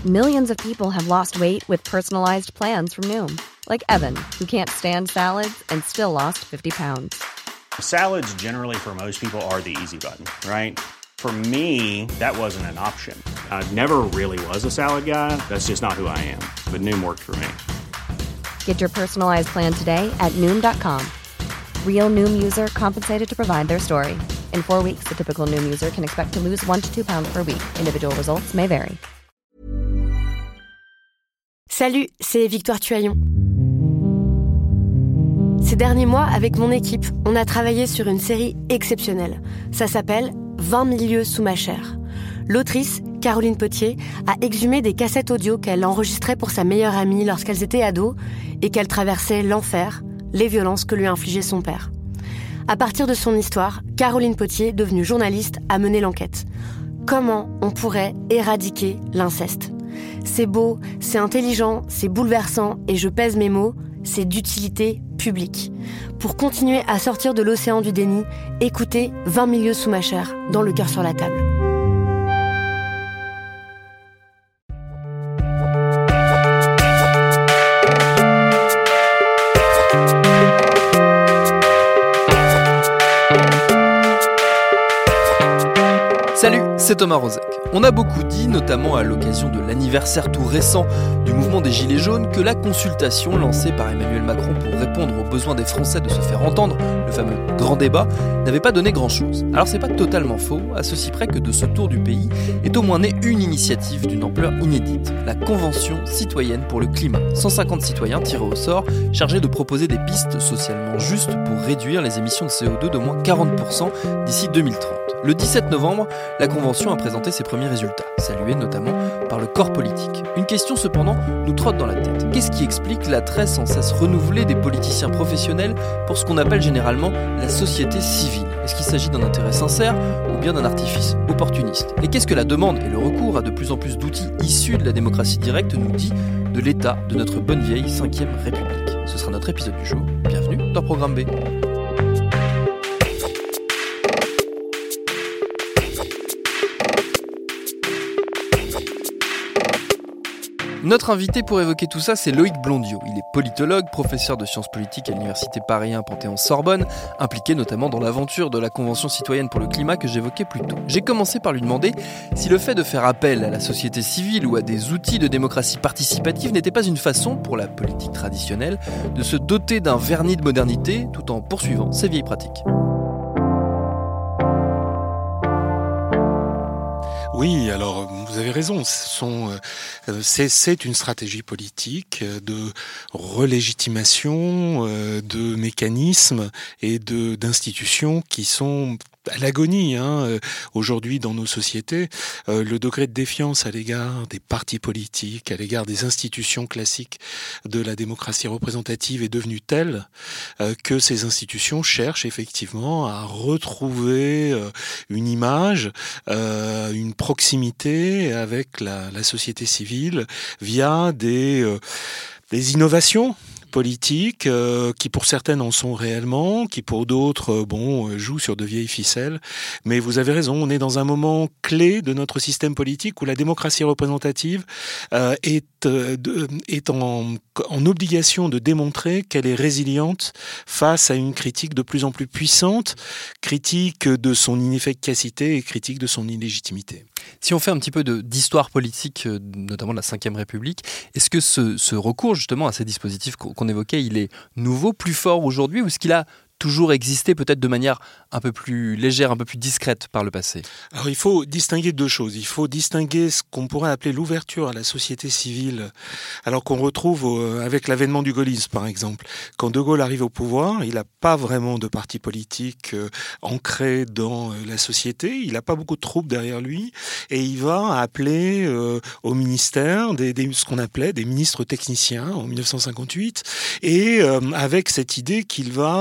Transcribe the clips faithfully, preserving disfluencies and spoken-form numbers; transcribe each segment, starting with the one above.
Millions of people have lost weight with personalized plans from Noom. Like Evan, who can't stand salads and still lost fifty pounds. Salads generally for most people are the easy button, right? For me, that wasn't an option. I never really was a salad guy. That's just not who I am. But Noom worked for me. Get your personalized plan today at Noom dot com. Real Noom user compensated to provide their story. In four weeks, the typical Noom user can expect to lose one to two pounds per week. Individual results may vary. Salut, c'est Victoire Tuaillon. Ces derniers mois, avec mon équipe, on a travaillé sur une série exceptionnelle. Ça s'appelle « vingt milieux sous ma chair ». L'autrice, Caroline Potier, a exhumé des cassettes audio qu'elle enregistrait pour sa meilleure amie lorsqu'elles étaient ados et qu'elle traversait l'enfer, les violences que lui infligeait son père. À partir de son histoire, Caroline Potier, devenue journaliste, a mené l'enquête. Comment on pourrait éradiquer l'inceste ? C'est beau, c'est intelligent, c'est bouleversant et je pèse mes mots, c'est d'utilité publique. Pour continuer à sortir de l'océan du déni, écoutez vingt milieux sous ma chair, dans Le cœur sur la table. Salut, c'est Thomas Rozek. On a beaucoup dit, notamment à l'occasion de l'anniversaire tout récent du mouvement des Gilets jaunes, que la consultation lancée par Emmanuel Macron pour répondre aux besoins des Français de se faire entendre, le fameux grand débat, n'avait pas donné grand-chose. Alors c'est pas totalement faux, à ceci près que de ce tour du pays est au moins née une initiative d'une ampleur inédite, la Convention citoyenne pour le climat. cent cinquante citoyens tirés au sort, chargés de proposer des pistes socialement justes pour réduire les émissions de C O deux d'au moins quarante pour cent d'ici deux mille trente. Le dix-sept novembre, la Convention a présenté ses premiers résultats, salués notamment par le corps politique. Une question cependant nous trotte dans la tête. Qu'est-ce qui explique l'attrait sans cesse renouvelé des politiciens professionnels pour ce qu'on appelle généralement la société civile ? Est-ce qu'il s'agit d'un intérêt sincère ou bien d'un artifice opportuniste ? Et qu'est-ce que la demande et le recours à de plus en plus d'outils issus de la démocratie directe nous dit de l'état de notre bonne vieille cinquième République ? Ce sera notre épisode du jour. Bienvenue dans Programme B. Notre invité pour évoquer tout ça, c'est Loïc Blondiau. Il est politologue, professeur de sciences politiques à l'université Paris un Panthéon-Sorbonne, impliqué notamment dans l'aventure de la Convention citoyenne pour le climat que j'évoquais plus tôt. J'ai commencé par lui demander si le fait de faire appel à la société civile ou à des outils de démocratie participative n'était pas une façon, pour la politique traditionnelle, de se doter d'un vernis de modernité tout en poursuivant ses vieilles pratiques. Oui, alors vous avez raison, ce sont, euh, c'est, c'est une stratégie politique de relégitimation euh, de mécanismes et de, d'institutions qui sont à l'agonie hein, aujourd'hui dans nos sociétés. Euh, le degré de défiance à l'égard des partis politiques, à l'égard des institutions classiques de la démocratie représentative est devenu tel euh, que ces institutions cherchent effectivement à retrouver euh, une image, euh, une proximité avec la, la société civile via des, euh, des innovations politiques euh, qui pour certaines en sont réellement, qui pour d'autres euh, bon euh, jouent sur de vieilles ficelles. Mais vous avez raison, on est dans un moment clé de notre système politique où la démocratie représentative euh, est, euh, de, est en, en obligation de démontrer qu'elle est résiliente face à une critique de plus en plus puissante, critique de son inefficacité et critique de son illégitimité. Si on fait un petit peu de, d'histoire politique, notamment de la cinquième République, est-ce que ce, ce recours justement à ces dispositifs qu'on évoquait, il est nouveau, plus fort aujourd'hui, ou est-ce qu'il a toujours existé peut-être de manière un peu plus légère, un peu plus discrète par le passé ? Alors il faut distinguer deux choses. Il faut distinguer ce qu'on pourrait appeler l'ouverture à la société civile, alors qu'on retrouve avec l'avènement du gaullisme par exemple. Quand De Gaulle arrive au pouvoir, il n'a pas vraiment de parti politique euh, ancré dans euh, la société, il n'a pas beaucoup de troupes derrière lui, et il va appeler euh, au ministère des, des, ce qu'on appelait des ministres techniciens en dix-neuf cent cinquante-huit, et euh, avec cette idée qu'il va faire un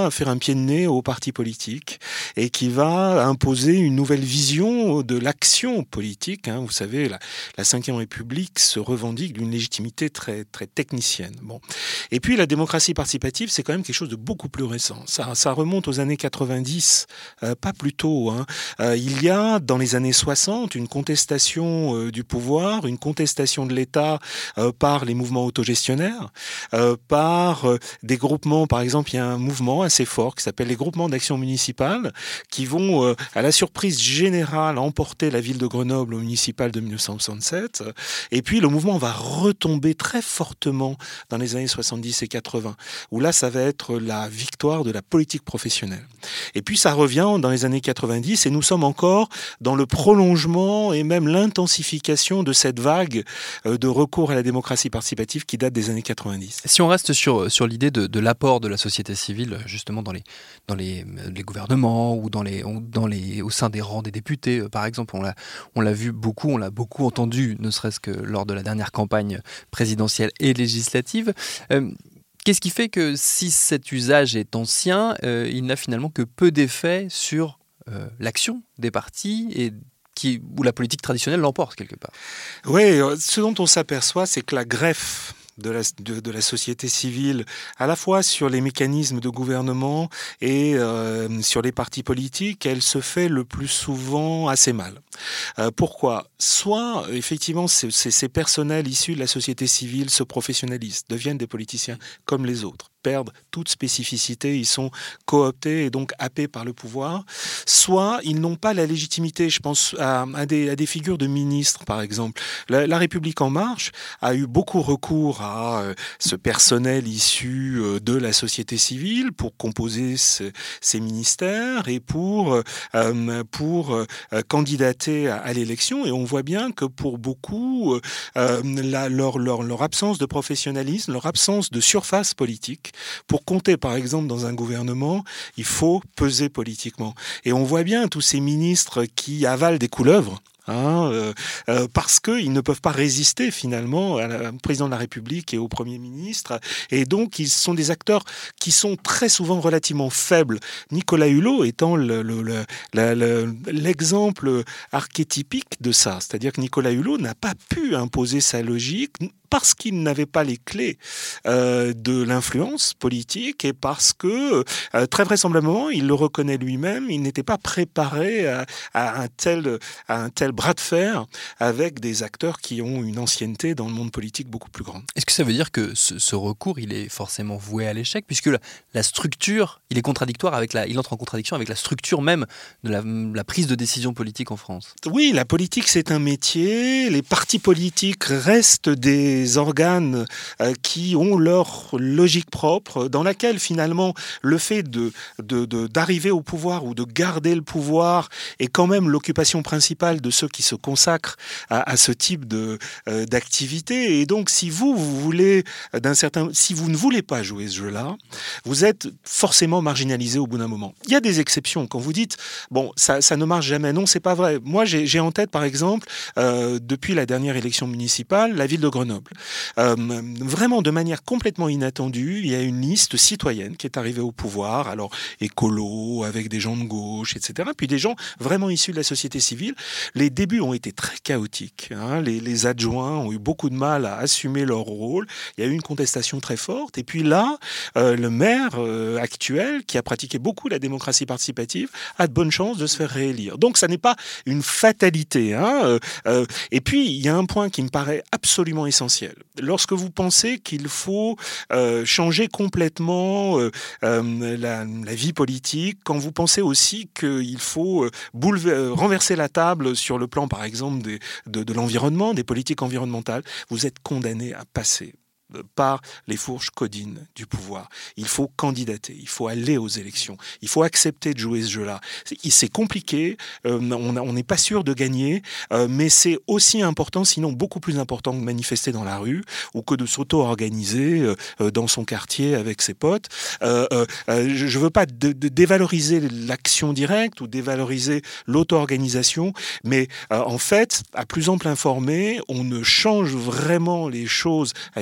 pied de nez aux partis politiques et qui va imposer une nouvelle vision de l'action politique. Hein. Vous savez, la, la cinquième République se revendique d'une légitimité très, très technicienne. Bon. Et puis la démocratie participative, c'est quand même quelque chose de beaucoup plus récent. Ça, ça remonte aux années quatre-vingt-dix, euh, pas plus tôt. Hein. Euh, il y a, dans les années soixante, une contestation euh, du pouvoir, une contestation de l'État euh, par les mouvements autogestionnaires, euh, par euh, des groupements. Par exemple, il y a un mouvement assez fort qui s'appelle les groupements d'action municipale qui vont, euh, à la surprise générale, emporter la ville de Grenoble au municipal de dix-neuf cent soixante-sept. Et puis, le mouvement va retomber très fortement dans les années soixante-dix et quatre-vingts, où là, ça va être la victoire de la politique professionnelle. Et puis, ça revient dans les années quatre-vingt-dix, et nous sommes encore dans le prolongement et même l'intensification de cette vague de recours à la démocratie participative qui date des années quatre-vingt-dix. Si on reste sur, sur l'idée de, de l'apport de la société civile, justement dans les, dans les, les gouvernements ou dans les, dans les, au sein des rangs des députés, par exemple, on l'a, on l'a vu beaucoup, on l'a beaucoup entendu, ne serait-ce que lors de la dernière campagne présidentielle et législative. Euh, Qu'est-ce qui fait que si cet usage est ancien, euh, il n'a finalement que peu d'effet sur euh, l'action des partis et qui, où la politique traditionnelle l'emporte quelque part? Oui, ce dont on s'aperçoit, c'est que la greffe de la, de, de la société civile, à la fois sur les mécanismes de gouvernement et euh, sur les partis politiques, elle se fait le plus souvent assez mal. Euh, pourquoi ? Soit, effectivement, ces, ces, ces personnels issus de la société civile se professionnalisent, deviennent des politiciens comme les autres, perdent toute spécificité, ils sont cooptés et donc happés par le pouvoir. Soit, ils n'ont pas la légitimité, je pense à, à, des, à des figures de ministres, par exemple. La, la République En Marche a eu beaucoup recours à euh, ce personnel issu euh, de la société civile pour composer ce, ces ministères et pour, euh, pour euh, candidater à, à l'élection. Et on voit bien que pour beaucoup, euh, la, leur, leur, leur absence de professionnalisme, leur absence de surface politique, pour compter, par exemple, dans un gouvernement, il faut peser politiquement. Et on voit bien tous ces ministres qui avalent des couleuvres, Hein, euh, euh, parce qu'ils ne peuvent pas résister finalement à la, au président de la République et au Premier ministre, et donc ils sont des acteurs qui sont très souvent relativement faibles. Nicolas Hulot étant le, le, le, le, le, l'exemple archétypique de ça, c'est-à-dire que Nicolas Hulot n'a pas pu imposer sa logique parce qu'il n'avait pas les clés euh, de l'influence politique et parce que, euh, très vraisemblablement, il le reconnaît lui-même, il n'était pas préparé à, à, un tel, à un tel bras de fer avec des acteurs qui ont une ancienneté dans le monde politique beaucoup plus grande. Est-ce que ça veut dire que ce, ce recours, il est forcément voué à l'échec, puisque la, la structure, il est contradictoire avec la, il entre en contradiction avec la structure même de la, la prise de décision politique en France? Oui, la politique, c'est un métier. Les partis politiques restent des organes euh, qui ont leur logique propre, dans laquelle finalement le fait de, de, de, d'arriver au pouvoir ou de garder le pouvoir est quand même l'occupation principale de ceux qui se consacrent à, à ce type de, euh, d'activité. Et donc, si vous, vous voulez d'un certain, si vous ne voulez pas jouer ce jeu-là, vous êtes forcément marginalisé au bout d'un moment. Il y a des exceptions. Quand vous dites, bon, ça, ça ne marche jamais. Non, c'est pas vrai. Moi, j'ai, j'ai en tête, par exemple, euh, depuis la dernière élection municipale, la ville de Grenoble. Euh, vraiment de manière complètement inattendue, il y a une liste citoyenne qui est arrivée au pouvoir, alors écolo, avec des gens de gauche, et cetera, puis des gens vraiment issus de la société civile. Les débuts ont été très chaotiques, hein. les, les adjoints ont eu beaucoup de mal à assumer leur rôle, il y a eu une contestation très forte, et puis là, euh, le maire euh, actuel, qui a pratiqué beaucoup la démocratie participative, a de bonnes chances de se faire réélire. Donc ça n'est pas une fatalité, hein. euh, euh, et puis il y a un point qui me paraît absolument essentiel. Lorsque vous pensez qu'il faut euh, changer complètement euh, euh, la, la vie politique, quand vous pensez aussi qu'il faut euh, boulever, renverser la table sur le plan, par exemple, des, de, de l'environnement, des politiques environnementales, vous êtes condamné à passer par les fourches codines du pouvoir. Il faut candidater, il faut aller aux élections, il faut accepter de jouer ce jeu-là. C'est, c'est compliqué, euh, on n'est pas sûr de gagner, euh, mais c'est aussi important, sinon beaucoup plus important que de manifester dans la rue ou que de s'auto-organiser euh, dans son quartier avec ses potes. Euh, euh, je ne veux pas de, de dévaloriser l'action directe ou dévaloriser l'auto-organisation, mais euh, en fait, à plus ample informé, on ne change vraiment les choses à une grande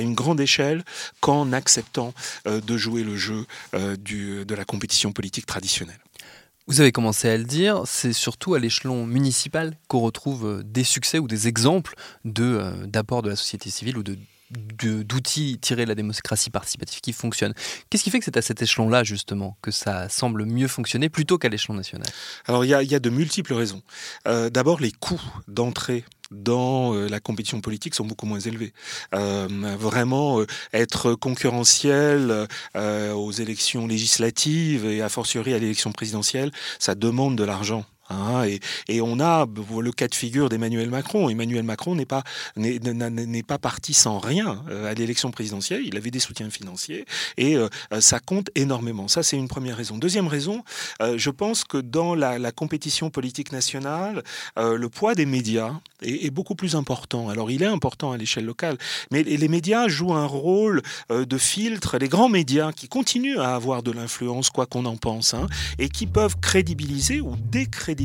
d'échelle qu'en acceptant euh, de jouer le jeu euh, du, de la compétition politique traditionnelle. Vous avez commencé à le dire, c'est surtout à l'échelon municipal qu'on retrouve des succès ou des exemples de, euh, d'apports de la société civile ou de, de, d'outils tirés de la démocratie participative qui fonctionnent. Qu'est-ce qui fait que c'est à cet échelon-là, justement, que ça semble mieux fonctionner plutôt qu'à l'échelon national ? Alors, il y a, il y a de multiples raisons. Euh, d'abord, les coûts d'entrée dans euh, la compétition politique sont beaucoup moins élevés. Euh, vraiment, euh, être concurrentiel euh, aux élections législatives et a fortiori à l'élection présidentielle, ça demande de l'argent. Hein, et, et on a le cas de figure d'Emmanuel Macron. Emmanuel Macron n'est pas, n'est, n'est pas parti sans rien euh, à l'élection présidentielle. Il avait des soutiens financiers et euh, ça compte énormément. Ça, c'est une première raison. Deuxième raison, euh, je pense que dans la, la compétition politique nationale, euh, le poids des médias est, est beaucoup plus important. Alors, il est important à l'échelle locale, mais les médias jouent un rôle euh, de filtre. Les grands médias qui continuent à avoir de l'influence, quoi qu'on en pense, hein, et qui peuvent crédibiliser ou décrédibiliser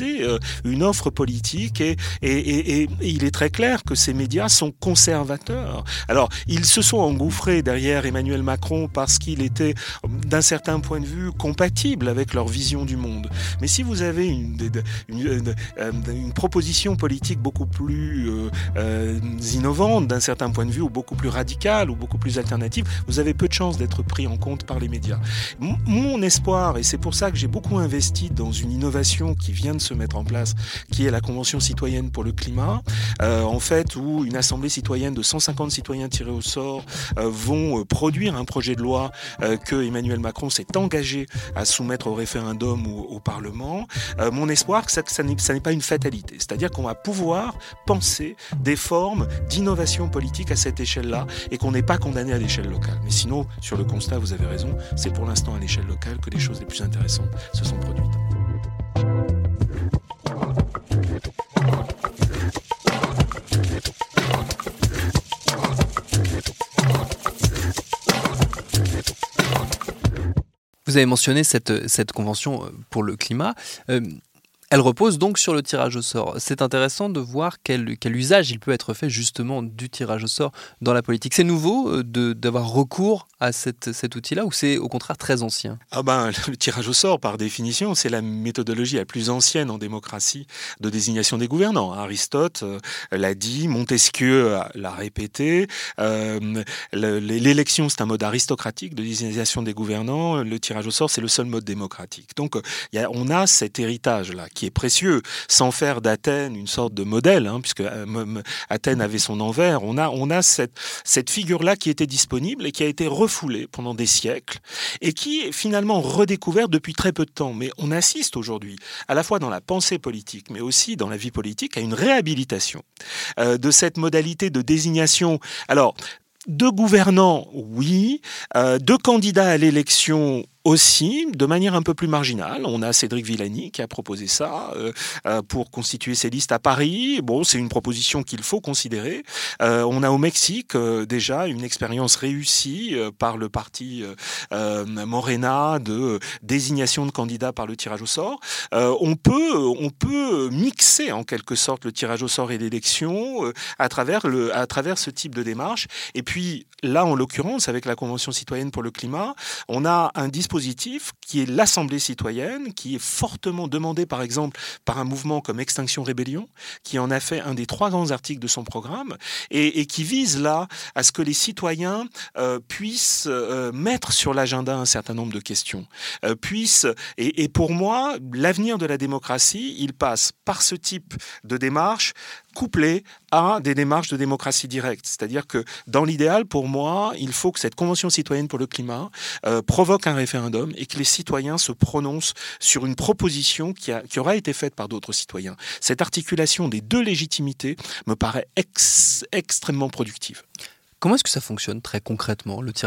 une offre politique et, et, et, et il est très clair que ces médias sont conservateurs. Alors, ils se sont engouffrés derrière Emmanuel Macron parce qu'il était, d'un certain point de vue, compatible avec leur vision du monde. Mais si vous avez une, une, une, une proposition politique beaucoup plus euh, euh, innovante, d'un certain point de vue, ou beaucoup plus radicale, ou beaucoup plus alternative, vous avez peu de chances d'être pris en compte par les médias. Mon espoir, et c'est pour ça que j'ai beaucoup investi dans une innovation qui vient de se mettre en place, qui est la Convention citoyenne pour le climat, euh, en fait, où une assemblée citoyenne de cent cinquante citoyens tirés au sort euh, vont euh, produire un projet de loi euh, que Emmanuel Macron s'est engagé à soumettre au référendum ou au Parlement. Euh, mon espoir, c'est que ça, n'est, ça n'est pas une fatalité. C'est-à-dire qu'on va pouvoir penser des formes d'innovation politique à cette échelle-là et qu'on n'est pas condamné à l'échelle locale. Mais sinon, sur le constat, vous avez raison, c'est pour l'instant à l'échelle locale que les choses les plus intéressantes se sont produites. Vous avez mentionné cette, cette convention pour le climat. Euh, elle repose donc sur le tirage au sort. C'est intéressant de voir quel, quel usage il peut être fait justement du tirage au sort dans la politique. C'est nouveau de, d'avoir recours à cette, cet outil-là ou c'est au contraire très ancien ? Ah ben, le tirage au sort, par définition, c'est la méthodologie la plus ancienne en démocratie de désignation des gouvernants. Aristote euh, l'a dit, Montesquieu l'a répété. Euh, l'élection, c'est un mode aristocratique de désignation des gouvernants. Le tirage au sort, c'est le seul mode démocratique. Donc, y a, on a cet héritage-là qui est précieux, sans faire d'Athènes une sorte de modèle, hein, puisque euh, Athènes avait son envers. On a, on a cette, cette figure-là qui était disponible et qui a été refoulée pendant des siècles et qui est finalement redécouverte depuis très peu de temps. Mais on assiste aujourd'hui, à la fois dans la pensée politique, mais aussi dans la vie politique, à une réhabilitation euh, de cette modalité de désignation. Alors, de gouvernants, oui, euh, de candidats à l'élection aussi, de manière un peu plus marginale. On a Cédric Villani qui a proposé ça euh, euh, pour constituer ses listes à Paris. Bon, c'est une proposition qu'il faut considérer. Euh, on a au Mexique euh, déjà une expérience réussie euh, par le parti euh, Morena de euh, désignation de candidats par le tirage au sort. Euh, on peut, on peut mixer en quelque sorte le tirage au sort et l'élection euh, à travers le, à travers ce type de démarche. Et puis là, en l'occurrence, avec la Convention citoyenne pour le climat, on a un dispositif qui est l'Assemblée citoyenne, qui est fortement demandé par exemple par un mouvement comme Extinction Rébellion, qui en a fait un des trois grands articles de son programme, et, et qui vise là à ce que les citoyens euh, puissent euh, mettre sur l'agenda un certain nombre de questions. Euh, puissent, et, et pour moi, l'avenir de la démocratie, il passe par ce type de démarche, couplé à des démarches de démocratie directe. C'est-à-dire que dans l'idéal, pour moi, il faut que cette Convention citoyenne pour le climat euh, provoque un référendum et que les citoyens se prononcent sur une proposition qui, a, qui aura été faite par d'autres citoyens. Cette articulation des deux légitimités me paraît ex, extrêmement productive. Comment est-ce que ça fonctionne très concrètement, le tirage au sort ?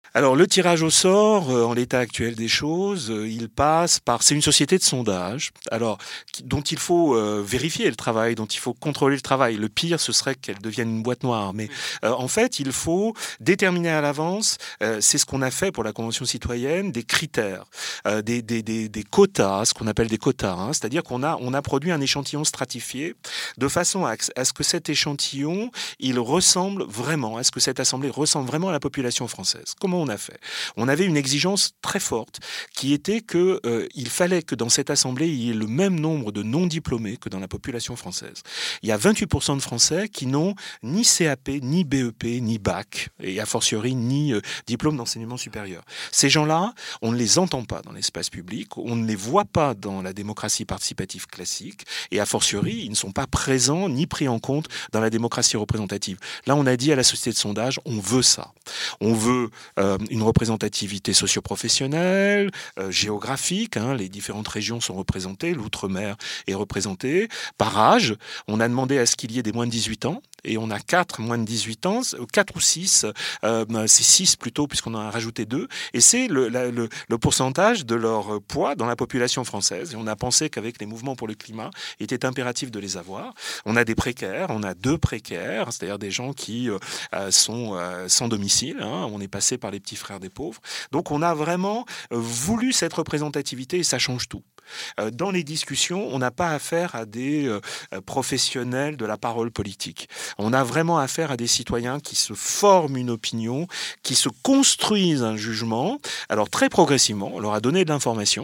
Alors le tirage au sort, euh, en l'état actuel des choses, euh, il passe par... C'est une société de sondage, alors qui, dont il faut euh, vérifier le travail, dont il faut contrôler le travail. Le pire, ce serait qu'elle devienne une boîte noire. Mais euh, en fait, il faut déterminer à l'avance, euh, c'est ce qu'on a fait pour la Convention citoyenne, des critères, euh, des, des, des, des quotas, ce qu'on appelle des quotas. Hein, c'est-à-dire qu'on a, on a produit un échantillon stratifié de façon à, à ce que cet échantillon, il ressemble vraiment, à ce que cette assemblée ressemble vraiment à la population française. Comment on a fait ? On avait une exigence très forte qui était que euh, il fallait que dans cette assemblée il y ait le même nombre de non-diplômés que dans la population française. Il y a vingt-huit pour cent de Français qui n'ont ni C A P, ni B E P, ni bac, et a fortiori ni euh, diplôme d'enseignement supérieur. Ces gens-là, on ne les entend pas dans l'espace public, on ne les voit pas dans la démocratie participative classique, et a fortiori, ils ne sont pas présents ni pris en compte dans la démocratie représentative. Là, on a dit à la société de sondage, on veut ça. On veut euh, une représentativité socio-professionnelle, euh, géographique, hein, les différentes régions sont représentées, l'outre-mer est représenté. Par âge, on a demandé à ce qu'il y ait des moins de dix-huit ans, et on a quatre moins de dix-huit ans, quatre ou six, euh, c'est six plutôt puisqu'on en a rajouté deux, et c'est le, la, le, le pourcentage de leur poids dans la population française. Et on a pensé qu'avec les mouvements pour le climat, il était impératif de les avoir. On a des précaires, on a deux précaires, c'est-à-dire des gens qui euh, sont euh, sans domicile, hein, on est passé par les petits frères des pauvres. Donc on a vraiment voulu cette représentativité et ça change tout. Dans les discussions, on n'a pas affaire à des euh, professionnels de la parole politique. On a vraiment affaire à des citoyens qui se forment une opinion, qui se construisent un jugement. Alors très progressivement, on leur a donné de l'information.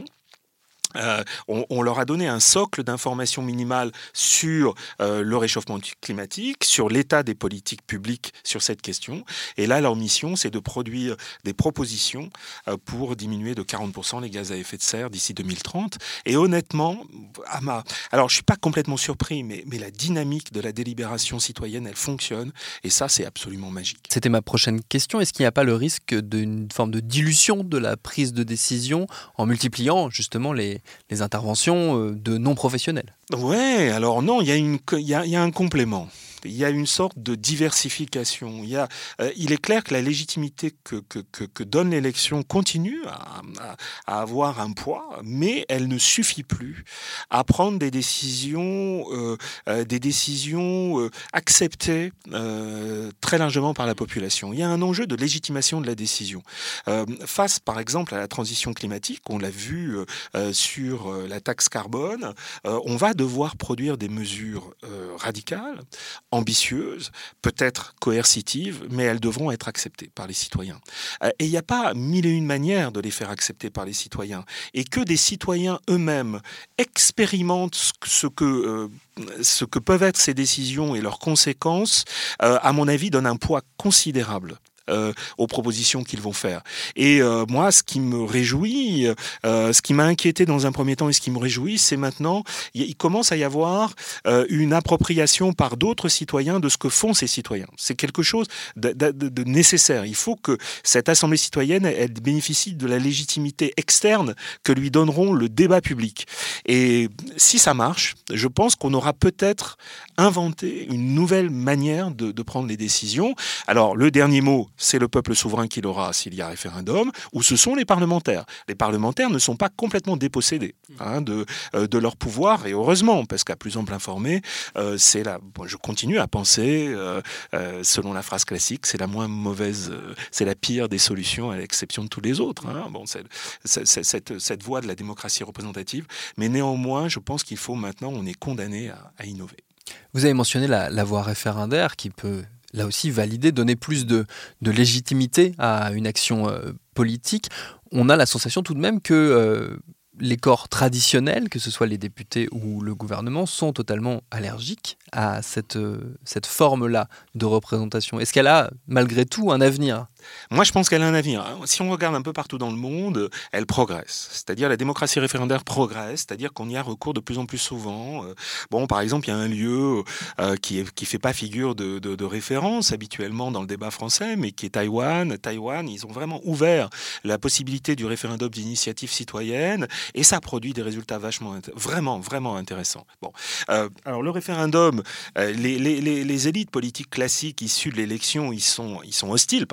Euh, on, on leur a donné un socle d'informations minimales sur euh, le réchauffement climatique, sur l'état des politiques publiques sur cette question. Et là, leur mission, c'est de produire des propositions euh, pour diminuer de quarante pour cent les gaz à effet de serre d'ici deux mille trente. Et honnêtement, à ma... alors je suis pas complètement surpris, mais, mais la dynamique de la délibération citoyenne, elle fonctionne. Et ça, c'est absolument magique. C'était ma prochaine question. Est-ce qu'il n'y a pas le risque d'une forme de dilution de la prise de décision en multipliant justement les les interventions de non-professionnels? Ouais, alors non, il y a une, il y a, il y a un complément. Il y a une sorte de diversification. Il, y a, euh, il est clair que la légitimité que, que, que, que donne l'élection continue à, à, à avoir un poids, mais elle ne suffit plus à prendre des décisions, euh, euh, des décisions euh, acceptées euh, très largement par la population. Il y a un enjeu de légitimation de la décision. Euh, face, par exemple, à la transition climatique, on l'a vu euh, sur euh, la taxe carbone, euh, on va devoir produire des mesures euh, radicales, ambitieuses, peut-être coercitives, mais elles devront être acceptées par les citoyens. Et il n'y a pas mille et une manières de les faire accepter par les citoyens. Et que des citoyens eux-mêmes expérimentent ce que, euh, ce que peuvent être ces décisions et leurs conséquences, euh, à mon avis, donne un poids considérable Euh, aux propositions qu'ils vont faire. Et euh, moi, ce qui me réjouit, euh, ce qui m'a inquiété dans un premier temps et ce qui me réjouit, c'est maintenant, il, il commence à y avoir euh, une appropriation par d'autres citoyens de ce que font ces citoyens. C'est quelque chose de, de, de nécessaire. Il faut que cette assemblée citoyenne, elle bénéficie de la légitimité externe que lui donneront le débat public. Et si ça marche, je pense qu'on aura peut-être inventé une nouvelle manière de, de prendre les décisions. Alors, le dernier mot, c'est le peuple souverain qui l'aura s'il y a référendum, ou ce sont les parlementaires. Les parlementaires ne sont pas complètement dépossédés hein, de, euh, de leur pouvoir, et heureusement, parce qu'à plus ample informé, euh, c'est la, bon, je continue à penser, euh, euh, selon la phrase classique, c'est la moins mauvaise, euh, c'est la pire des solutions à l'exception de tous les autres. Hein. Bon, c'est, c'est, c'est, cette, cette voie de la démocratie représentative, mais néanmoins, je pense qu'il faut maintenant, on est condamné à, à innover. Vous avez mentionné la, la voie référendaire qui peut là aussi valider, donner plus de, de légitimité à une action euh, politique. On a la sensation tout de même que euh, les corps traditionnels, que ce soit les députés ou le gouvernement, sont totalement allergiques à cette, euh, cette forme-là de représentation. Est-ce qu'elle a malgré tout un avenir ? Moi, je pense qu'elle a un avenir. Si on regarde un peu partout dans le monde, elle progresse. C'est-à-dire la démocratie référendaire progresse, c'est-à-dire qu'on y a recours de plus en plus souvent. Bon, par exemple, il y a un lieu euh, qui est, qui fait pas figure de, de, de référence habituellement dans le débat français, mais qui est Taïwan. Taïwan, ils ont vraiment ouvert la possibilité du référendum d'initiative citoyenne et ça produit des résultats vachement, vraiment, vraiment intéressants. Bon, euh, alors le référendum, euh, les, les, les, les élites politiques classiques issues de l'élection, ils sont, ils sont hostiles par définition.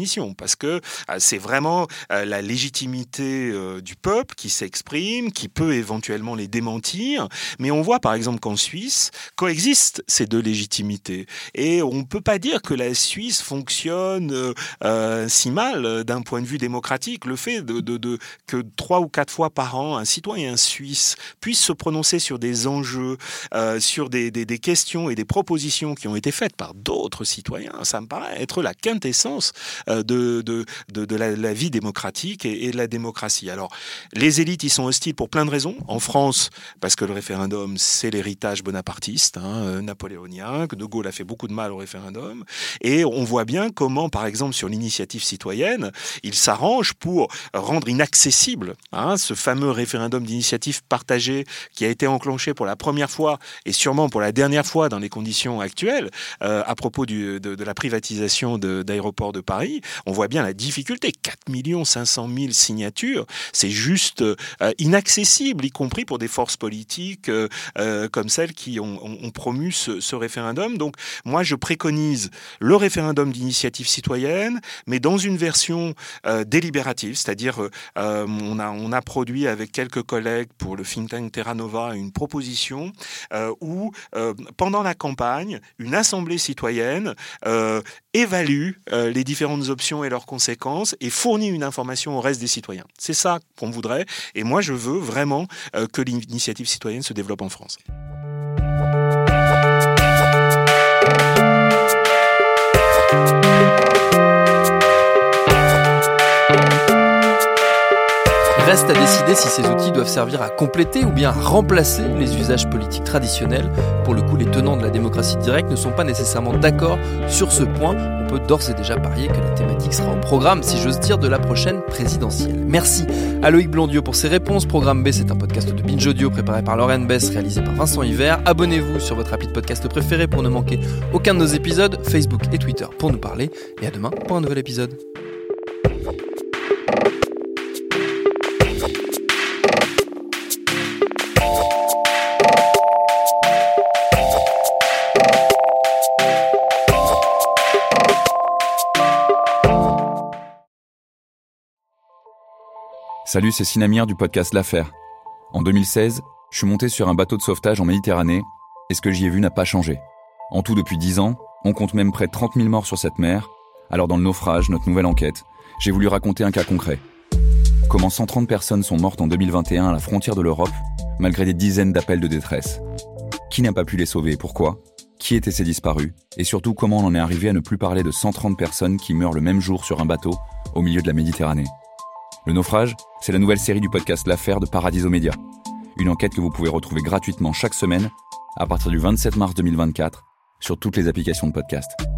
démission, parce que euh, c'est vraiment euh, la légitimité euh, du peuple qui s'exprime, qui peut éventuellement les démentir. Mais on voit par exemple qu'en Suisse coexistent ces deux légitimités. Et on ne peut pas dire que la Suisse fonctionne euh, euh, si mal euh, d'un point de vue démocratique. Le fait de, de, de, que trois ou quatre fois par an, un citoyen suisse puisse se prononcer sur des enjeux, euh, sur des, des, des questions et des propositions qui ont été faites par d'autres citoyens, ça me paraît être la quintessence euh, de, de, de, de la, la vie démocratique et, et de la démocratie. Alors, les élites y sont hostiles pour plein de raisons. En France, parce que le référendum, c'est l'héritage bonapartiste, hein, euh, napoléonien, que De Gaulle a fait beaucoup de mal au référendum. Et on voit bien comment, par exemple, sur l'initiative citoyenne, il s'arrange pour rendre inaccessible hein, ce fameux référendum d'initiative partagée qui a été enclenché pour la première fois et sûrement pour la dernière fois dans les conditions actuelles euh, à propos du, de, de la privatisation de, d'Aéroports de Paris. On voit bien la difficulté. quatre millions cinq cent mille signatures, c'est juste euh, inaccessible, y compris pour des forces politiques euh, euh, comme celles qui ont, ont, ont promu ce, ce référendum. Donc moi, je préconise le référendum d'initiative citoyenne, mais dans une version euh, délibérative, c'est-à-dire euh, on, a, on a produit avec quelques collègues pour le think tank Terra Nova une proposition euh, où, euh, pendant la campagne, une assemblée citoyenne euh, évalue euh, les différentes options et leurs conséquences et fournit une information au reste des citoyens. C'est ça qu'on voudrait. Et moi, je veux vraiment euh, que l'initiative citoyenne se développe en France. Reste à décider si ces outils doivent servir à compléter ou bien à remplacer les usages politiques traditionnels. Pour le coup, les tenants de la démocratie directe ne sont pas nécessairement d'accord sur ce point. On peut d'ores et déjà parier que la thématique sera au programme, si j'ose dire, de la prochaine présidentielle. Merci à Loïc Blondiot pour ses réponses. Programme B, c'est un podcast de Binge Audio préparé par Laurent Bess, réalisé par Vincent Hiver. Abonnez-vous sur votre appli de podcast préféré pour ne manquer aucun de nos épisodes, Facebook et Twitter pour nous parler. Et à demain pour un nouvel épisode. Salut, c'est Sinamir du podcast L'Affaire. En deux mille seize, je suis monté sur un bateau de sauvetage en Méditerranée et ce que j'y ai vu n'a pas changé. En tout, depuis dix ans, on compte même près de trente mille morts sur cette mer. Alors dans le naufrage, notre nouvelle enquête, j'ai voulu raconter un cas concret. Comment cent trente personnes sont mortes en deux mille vingt et un à la frontière de l'Europe, malgré des dizaines d'appels de détresse. Qui n'a pas pu les sauver et pourquoi ? Qui étaient ces disparus ? Et surtout, comment on en est arrivé à ne plus parler de cent trente personnes qui meurent le même jour sur un bateau au milieu de la Méditerranée ? Le naufrage, c'est la nouvelle série du podcast L'Affaire de Paradiso Média. Une enquête que vous pouvez retrouver gratuitement chaque semaine à partir du vingt-sept mars deux mille vingt-quatre sur toutes les applications de podcast.